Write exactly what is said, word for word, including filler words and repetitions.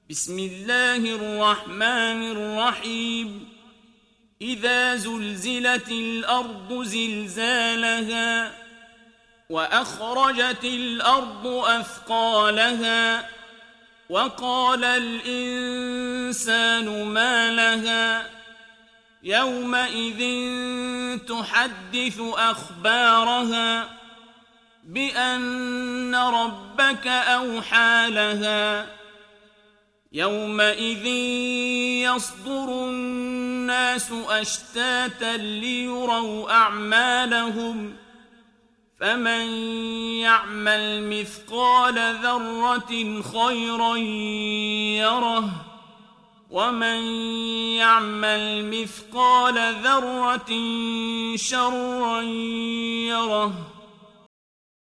بسم الله الرحمن الرحيم إذا زلزلت الأرض زلزالها وأخرجت الأرض أثقالها وقال الإنسان ما لها يومئذ تحدث أخبارها بأن ربك أوحى لها يومئذ يصدر الناس أشتاتا ليروا أعمالهم فمن يعمل مثقال ذرة خيرا يره ومن يعمل مثقال ذرة شرا يره